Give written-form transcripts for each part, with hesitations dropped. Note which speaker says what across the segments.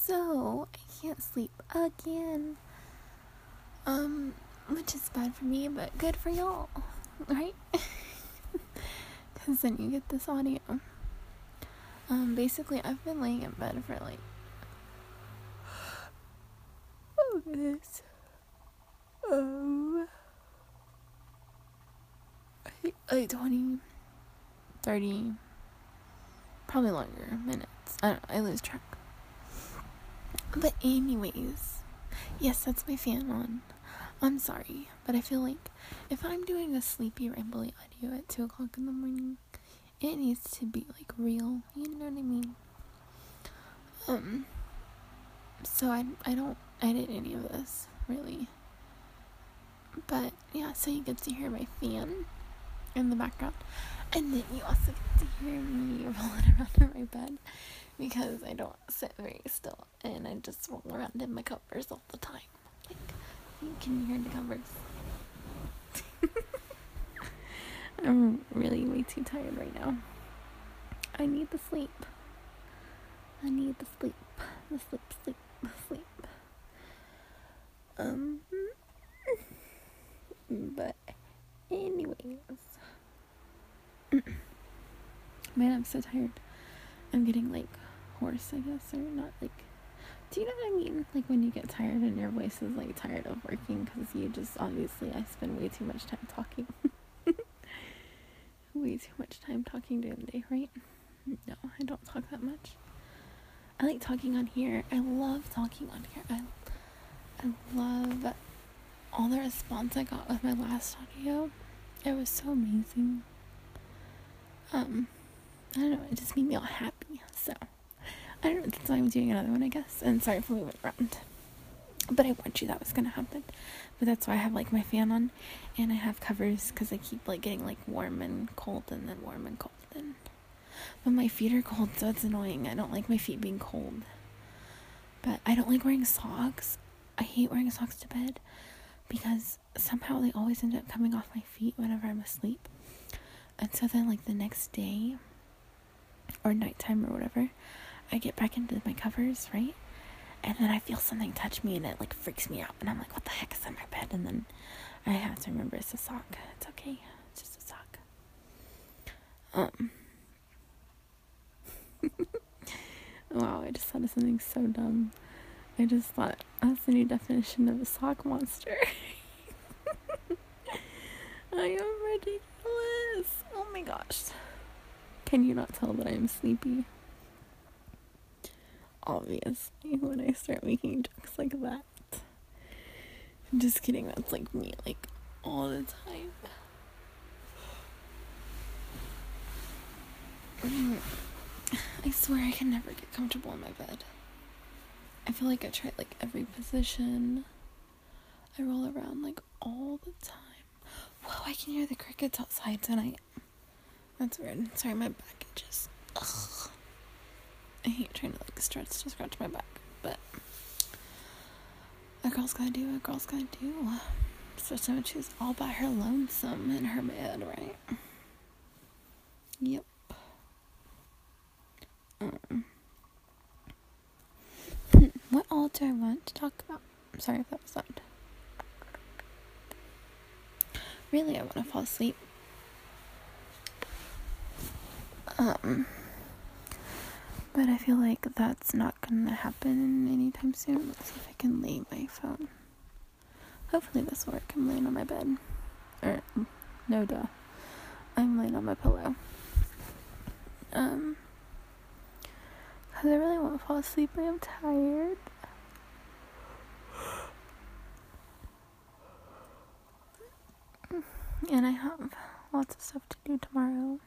Speaker 1: So I can't sleep again. Which is bad for me, but good for y'all, right? Because then you get this audio. Basically, I've been laying in bed for like 20, 30, probably longer minutes. I don't know, I lose track. But anyways, yes, that's my fan on. I'm sorry, but I feel like if I'm doing a sleepy, rambly audio at 2 o'clock in the morning, it needs to be, like, real. You know what I mean? So I don't edit any of this, really. But, yeah, so you get to hear my fan in the background. And then you also get to hear me rolling around in my bed, because I don't sit very still, and I just roll around in my covers all the time. Like, you can hear the covers. I'm really way too tired right now. I need the sleep. I need the sleep. The sleep. But anyways. Man, I'm so tired. I'm getting, like, hoarse, I guess, or not, like, do you know what I mean? Like, when you get tired and your voice is, like, tired of working, because you just, obviously, I spend way too much time talking. Way too much time talking during the day, right? No, I don't talk that much. I like talking on here. I love talking on here. I love all the response I got with my last audio. It was so amazing. I don't know, it just made me all happy. So, I don't know, that's why I'm doing another one, I guess. And sorry for moving around. But I warned you that was gonna happen. But that's why I have, like, my fan on. And I have covers, because I keep, like, getting, like, warm and cold, and then warm and cold. But my feet are cold, so it's annoying. I don't like my feet being cold. But I don't like wearing socks. I hate wearing socks to bed, because somehow they always end up coming off my feet whenever I'm asleep. And so then, like, the next day, or nighttime or whatever, I get back into my covers, right? And then I feel something touch me, and it, like, freaks me out. And I'm like, what the heck is in my bed? And then I have to remember it's a sock. It's okay. It's just a sock. Wow, I just thought of something so dumb. I just thought, that's the new definition of a sock monster. I am ridiculous. Oh my gosh. Can you not tell that I'm sleepy? Obviously, when I start making jokes like that. I'm just kidding, that's like me, like, all the time. I swear I can never get comfortable in my bed. I feel like I tried, like, every position. I roll around, like, all the time. Whoa, I can hear the crickets outside tonight. That's weird. Sorry, my back itches. Ugh. I hate trying to, like, scratch my back, but a girl's gotta do what a girl's gotta do. Especially when she's all by her lonesome in her bed, right? Yep. What all do I want to talk about? I'm sorry if that was loud. Really, I want to fall asleep. But I feel like that's not gonna happen anytime soon. Let's see if I can lay my phone. Hopefully this will work. I'm laying on my bed. No duh. I'm laying on my pillow. Because I really want to fall asleep. I am tired. And I have lots of stuff to do tomorrow.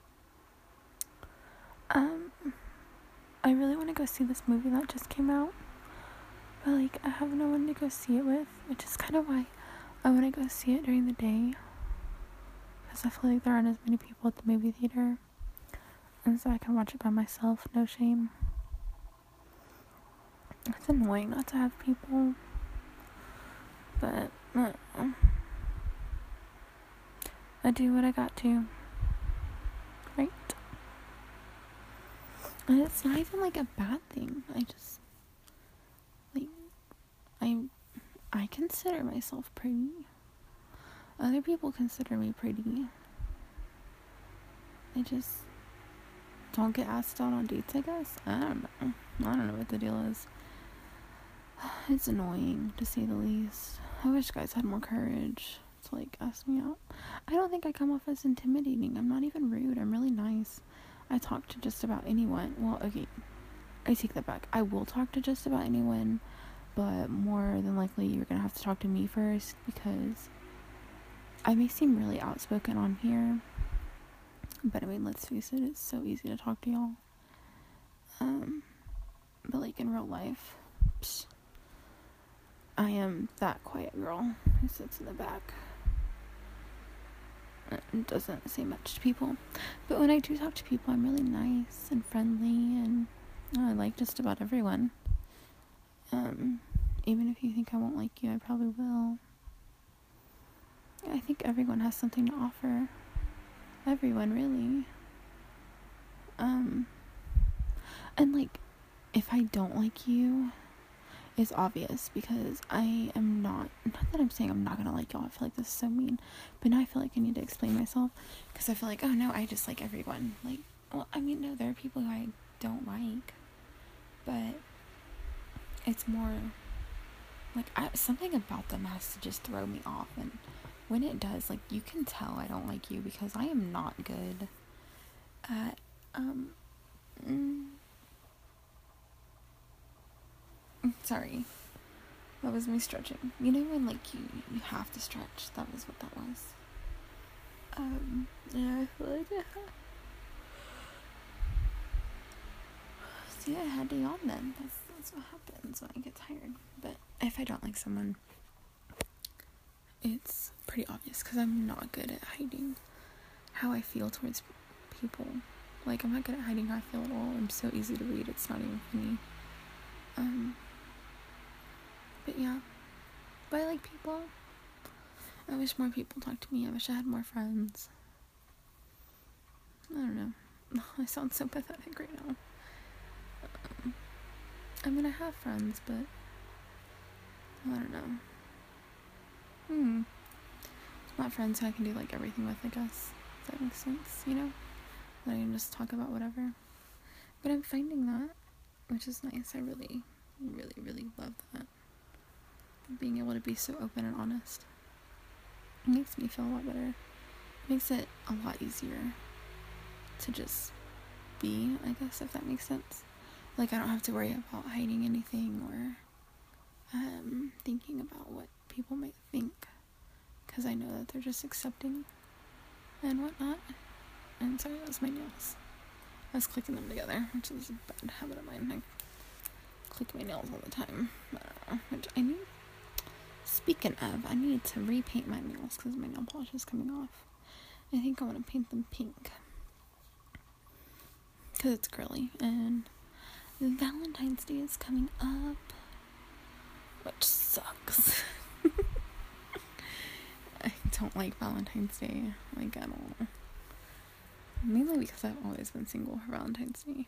Speaker 1: I really want to go see this movie that just came out. But, like, I have no one to go see it with, which is kind of why I want to go see it during the day. Because I feel like there aren't as many people at the movie theater. And so I can watch it by myself, no shame. It's annoying not to have people. But, I don't know. I do what I got to. Right? And it's not even, like, a bad thing. I just I consider myself pretty. Other people consider me pretty. I just don't get asked out on dates, I guess. I don't know what the deal is. It's annoying, to say the least. I wish guys had more courage to, like, ask me out. I don't think I come off as intimidating. I'm not even rude. I'm really nice. I talk to just about anyone. Well, okay, I take that back. I will talk to just about anyone, but more than likely you're gonna have to talk to me first, because I may seem really outspoken on here, but I mean, let's face it, it's so easy to talk to y'all. But like in real life, I am that quiet girl who sits in the back and doesn't say much to people. But when I do talk to people, I'm really nice and friendly, and I like just about everyone. Even if you think I won't like you, I probably will. I think everyone has something to offer. Everyone, really. And like, if I don't like you, it's obvious, because I am not that I'm saying I'm not gonna like y'all. I feel like this is so mean, but now I feel like I need to explain myself, because I feel like, oh no, I just like everyone. Like, well, I mean, no, there are people who I don't like, but it's more like something about them has to just throw me off, and when it does, like, you can tell I don't like you, because I am not good at sorry, that was me stretching. You know when, like, you have to stretch? That was what that was. Yeah, I feel like it. See, I had to yawn then. That's what happens when I get tired. But if I don't like someone, it's pretty obvious, because I'm not good at hiding how I feel towards people. Like, I'm not good at hiding how I feel at all. I'm so easy to read, it's not even funny. But yeah. But I like people. I wish more people talked to me. I wish I had more friends. I don't know. I sound so pathetic right now. I mean, I have friends, but I don't know. Not friends who I can do, like, everything with, I guess. If that makes sense, you know? That I can just talk about whatever. But I'm finding that, which is nice. I really, really, really love that. Being able to be so open and honest. It makes me feel a lot better. It makes it a lot easier to just be, I guess, if that makes sense. Like, I don't have to worry about hiding anything or thinking about what people might think, because I know that they're just accepting and whatnot. And sorry, that was my nails. I was clicking them together, which is a bad habit of mine. I click my nails all the time. Speaking of, I need to repaint my nails, because my nail polish is coming off. I think I want to paint them pink, because it's girly, and Valentine's Day is coming up, which sucks. I don't like Valentine's Day, like, at all. Mainly because I've always been single for Valentine's Day.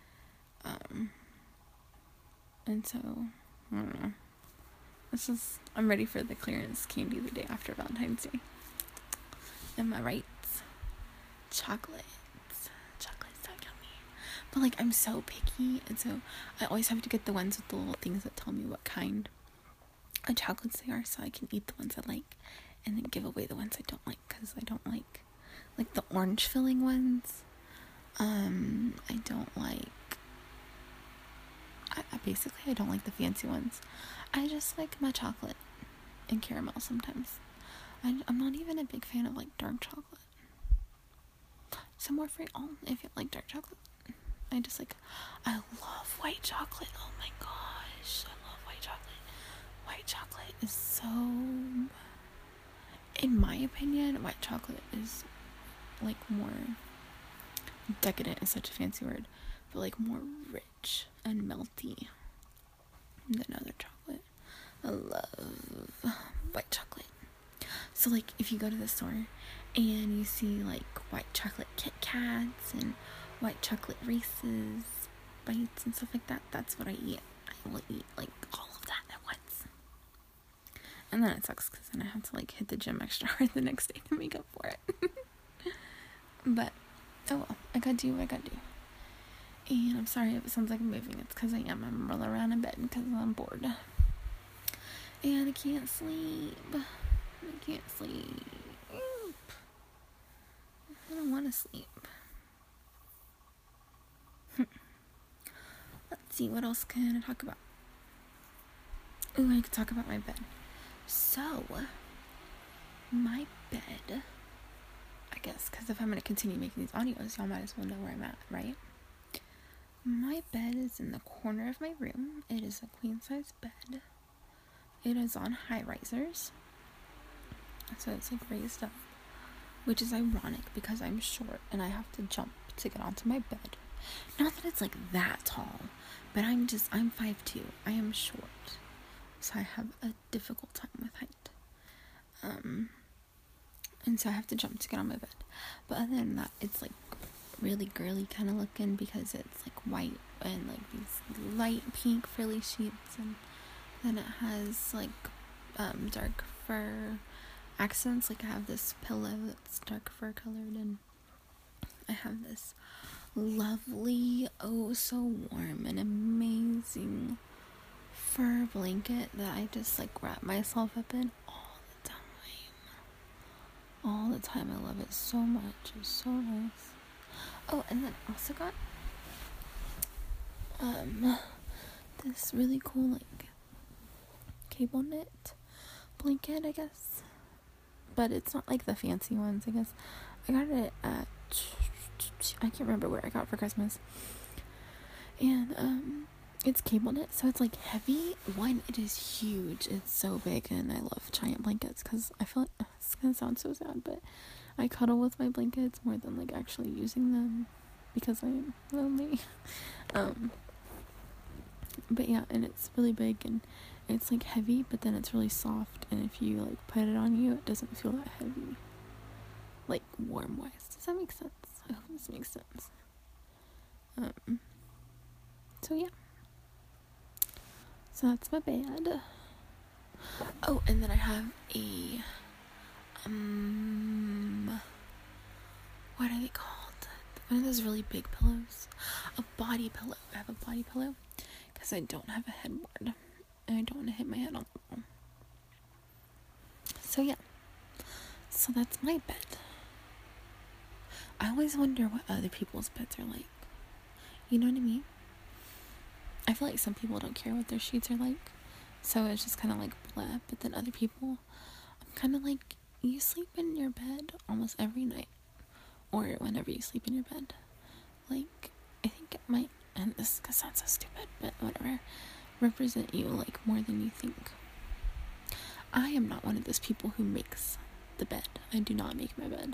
Speaker 1: And so, I don't know. It's just, I'm ready for the clearance candy the day after Valentine's Day. Am I right? Chocolate's so yummy. But, like, I'm so picky, and so I always have to get the ones with the little things that tell me what kind of chocolates they are, so I can eat the ones I like, and then give away the ones I don't like, because I don't like the orange filling ones. I don't like, I don't like the fancy ones. I just like my chocolate and caramel sometimes. I'm not even a big fan of, like, dark chocolate. So more for y'all if you like dark chocolate. I love white chocolate. Oh my gosh, I love white chocolate. White chocolate is so, in my opinion, white chocolate is, like, more decadent is such a fancy word, but, like, more rich and melty than other chocolate. I love white chocolate. So, like, if you go to the store and you see, like, white chocolate Kit Kats and white chocolate Reese's Bites and stuff like that, that's what I eat. I will eat, like, all of that at once. And then it sucks because then I have to like hit the gym extra hard the next day to make up for it. But oh well, I gotta do what I gotta do. And I'm sorry if it sounds like I'm moving. It's because I am. I'm rolling around in bed because I'm bored. And I can't sleep. I don't want to sleep. Let's see, what else can I talk about? Ooh, I could talk about my bed. So, my bed, I guess, because if I'm going to continue making these audios, y'all might as well know where I'm at, right? My bed is in the corner of my room. It is a queen-size bed. It is on high risers. So it's like raised up, which is ironic because I'm short and I have to jump to get onto my bed. Not that it's like that tall, but I'm 5'2". I am short. So I have a difficult time with height. And so I have to jump to get on my bed. But other than that, it's like really girly kind of looking because it's like white and like these light pink frilly sheets, and then it has like dark fur accents. Like I have this pillow that's dark fur colored, and I have this lovely, oh so warm and amazing fur blanket that I just like wrap myself up in all the time. I love it so much. It's so nice. Oh, and then I also got this really cool like cable knit blanket, I guess, but it's not like the fancy ones. I guess I got it at I can't remember where I got it for Christmas, and it's cable knit, so it's like heavy. One, it is huge. It's so big, and I love giant blankets because I feel like it's gonna sound so sad, but I cuddle with my blankets more than like actually using them because I'm lonely. But yeah, and it's really big and it's like heavy, but then it's really soft, and if you like put it on you, it doesn't feel that heavy, like warm wise. Does that make sense? I hope this makes sense. So yeah, so that's my bed. Oh, and then I have a what are they called? One of those really big pillows. A body pillow. I have a body pillow because I don't have a headboard and I don't want to hit my head on the wall. So yeah. So that's my bed. I always wonder what other people's beds are like. You know what I mean? I feel like some people don't care what their sheets are like, so it's just kind of like blah. But then other people, I'm kind of like, you sleep in your bed almost every night, or whenever you sleep in your bed. Like, I think it might, and this sounds so stupid, but whatever, represent you like more than you think. I am not one of those people who makes the bed. I do not make my bed.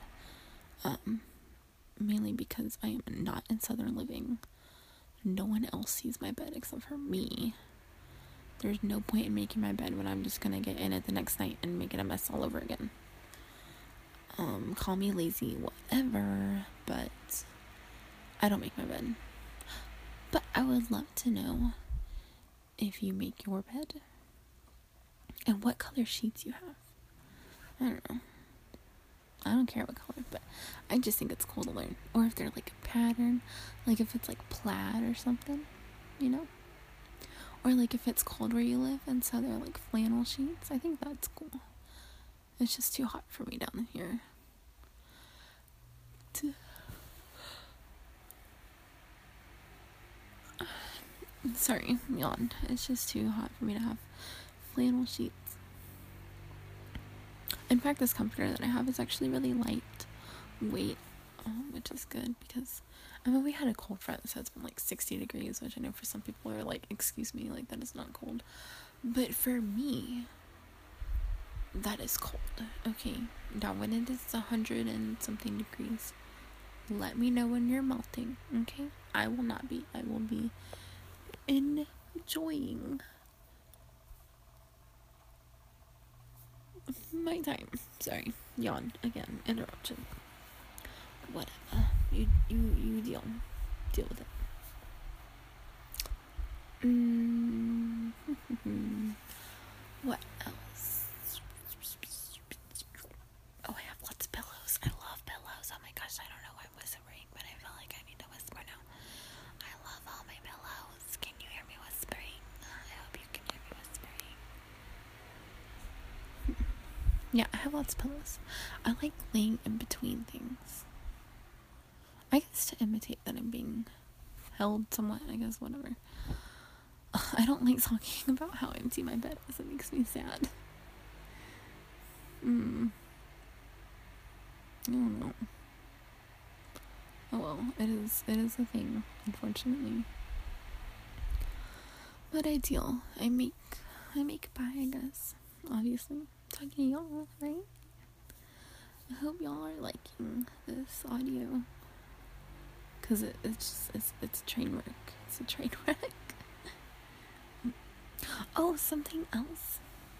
Speaker 1: Mainly because I am not in Southern Living. No one else sees my bed except for me. There's no point in making my bed when I'm just gonna get in it the next night and make it a mess all over again. Call me lazy, whatever, but I don't make my bed. But I would love to know if you make your bed and what color sheets you have. I don't know. I don't care what color, but I just think it's cool to learn. Or if they're like a pattern, like if it's like plaid or something, you know? Or like if it's cold where you live and so they're like flannel sheets. I think that's cool. It's just too hot for me down here. Sorry, yawn. It's just too hot for me to have flannel sheets. In fact, this comforter that I have is actually really light weight, which is good because we had a cold front, so it's been like 60 degrees, which I know for some people are like, excuse me, like that is not cold. But for me, that is cold. Okay, now when it is 100 and something degrees, let me know when you're melting, okay? I will not be. I will be enjoying my time. Sorry, yawn again, interruption. Whatever. You deal with it. What else? Yeah, I have lots of pillows. I like laying in between things. I guess to imitate that I'm being held somewhat, I guess, whatever. I don't like talking about how empty my bed is. It makes me sad. I don't know. Oh well, it is a thing, unfortunately. But I deal. I make by, I guess. Obviously. I'm talking to y'all, right? I hope y'all are liking this audio. Cause it's a train wreck. It's a train wreck. Oh, something else.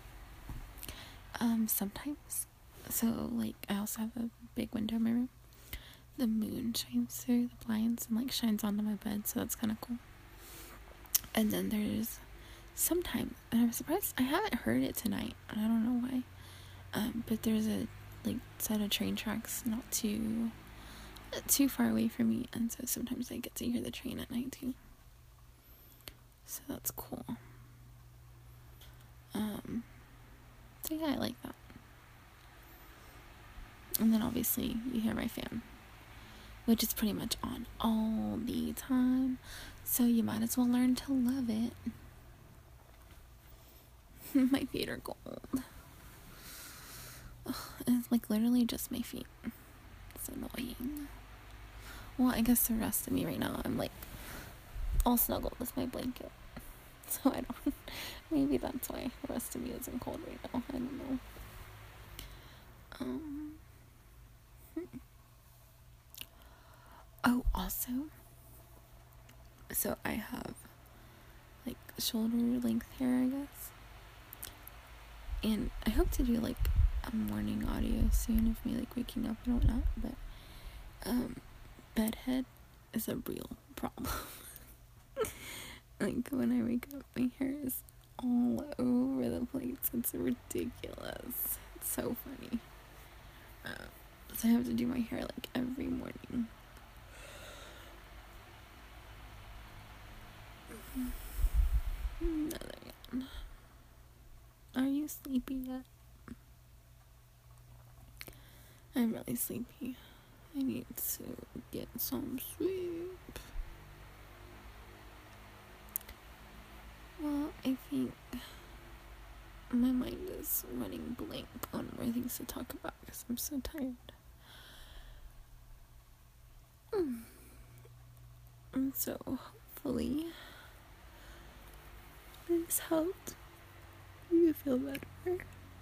Speaker 1: Sometimes, so like I also have a big window in my room. The moon shines through the blinds and like shines onto my bed, so that's kind of cool. And then there's sometimes, and I'm surprised I haven't heard it tonight. I don't know why. But there's a like set of train tracks not too far away from me, and so sometimes I get to hear the train at night too. So that's cool. So yeah, I like that. And then obviously you hear my fan, which is pretty much on all the time. So you might as well learn to love it. My feet are cold. Ugh, it's like literally just my feet. It's annoying. Well, I guess the rest of me right now, I'm like all snuggled with my blanket. So I don't, maybe that's why the rest of me isn't cold right now. I don't know. Oh, also, so I have like shoulder length hair, I guess. And I hope to do like a morning audio soon of me like waking up and whatnot, but bedhead is a real problem. Like when I wake up, my hair is all over the place. It's ridiculous. It's so funny. So I have to do my hair like every morning. Another yawn. Are you sleepy yet? I'm really sleepy. I need to get some sleep. Well, I think my mind is running blank on more things to talk about because I'm so tired. And so, hopefully, this helped you feel better.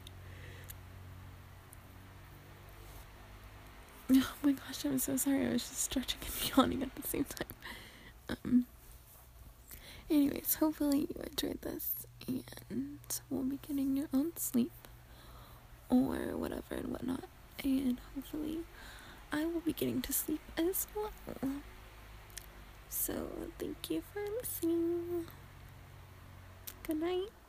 Speaker 1: Oh my gosh, I'm so sorry. I was just stretching and yawning at the same time. Anyways, hopefully you enjoyed this and we'll be getting your own sleep or whatever and whatnot. And hopefully I will be getting to sleep as well. So thank you for listening. Good night.